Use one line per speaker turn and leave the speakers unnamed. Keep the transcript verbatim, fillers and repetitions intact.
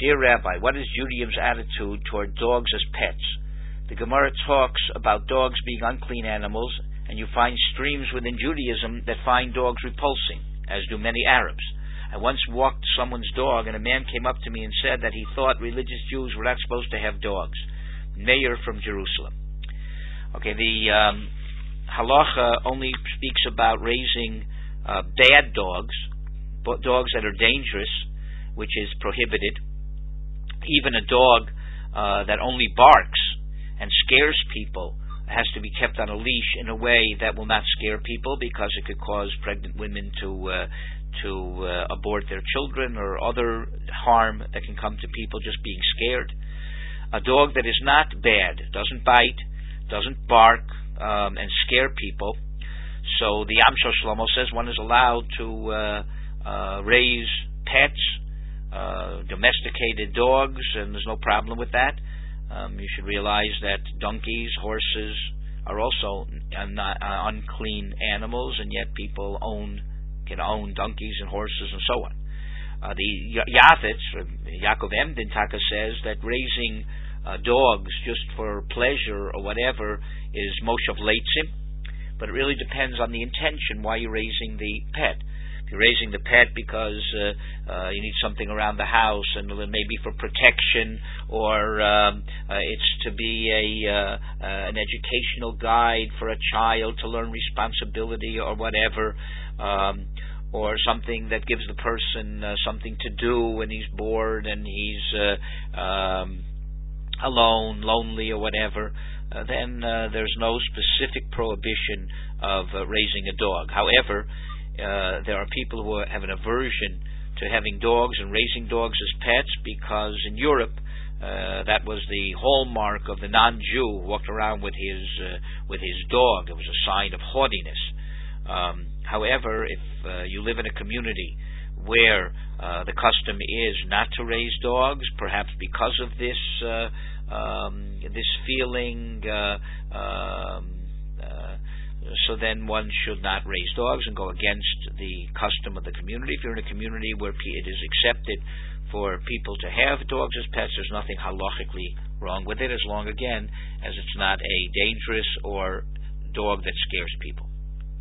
Dear Rabbi, what is Judaism's attitude toward dogs as pets? The Gemara talks about dogs being unclean animals, and you find streams within Judaism that find dogs repulsing, as do many Arabs. I once walked someone's dog, and a man came up to me and said that he thought religious Jews were not supposed to have dogs. Mayor from Jerusalem. Okay, the um, halacha only speaks about raising uh, bad dogs, but dogs that are dangerous, which is prohibited. Even a dog uh, that only barks and scares people has to be kept on a leash in a way that will not scare people, because it could cause pregnant women to uh, to uh, abort their children, or other harm that can come to people just being scared. A dog that is not bad, doesn't bite, doesn't bark, um, and scare people. So the Am Shlomo says one is allowed to uh, uh, raise pets, uh, domesticated dogs, and there's no problem with that. Um, you should realize that donkeys, horses are also un- uh, unclean animals, and yet people own can own donkeys and horses and so on. Uh, the Yavitz, Yaakov Emden Taka, says that raising uh, dogs just for pleasure or whatever is moshav leitzim, but it really depends on the intention why you're raising the pet. If you're raising the pet because uh, uh, you need something around the house, and maybe for protection, or um, uh, it's to be a uh, uh, an educational guide for a child to learn responsibility or whatever, um, or something that gives the person uh, something to do when he's bored and he's uh, um, alone, lonely, or whatever, uh, then uh, there's no specific prohibition of uh, raising a dog. However, Uh, there are people who have an aversion to having dogs and raising dogs as pets, because in Europe uh, that was the hallmark of the non-Jew who walked around with his uh, with his dog. It was a sign of haughtiness. Um, however, if uh, you live in a community where uh, the custom is not to raise dogs, perhaps because of this uh, um, this feeling, uh, um, uh, so then one should not raise dogs and go against the custom of the community. If you're in a community where it is accepted for people to have dogs as pets, there's nothing halachically wrong with it, as long, again, as it's not a dangerous or dog that scares people.